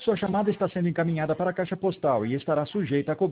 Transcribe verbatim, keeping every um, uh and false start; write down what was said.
Sua chamada está sendo encaminhada para a caixa postal e estará sujeita a cobrança.